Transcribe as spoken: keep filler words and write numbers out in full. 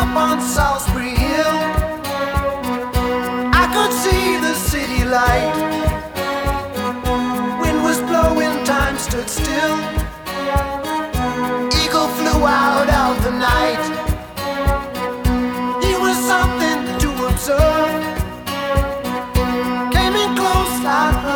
up on Salisbury Hill. I could see the city light. Wind was blowing, time stood still. Eagle flew out of the night. He was something to observe.